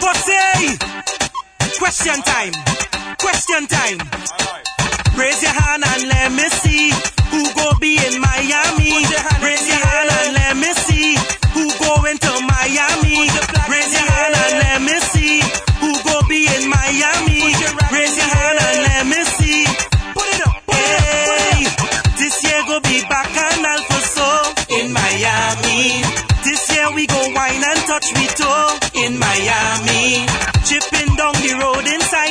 But say, question time. Raise your hand and let me see who go be in Miami. Raise your hand and let me see who going to Miami. Raise your hand and let me see who go be in Miami. Raise your hand and let me see. Put it up. Hey, this year go be bacchanal for so in Miami. This year we go wine and touch we toe in Miami. Chipping down the road inside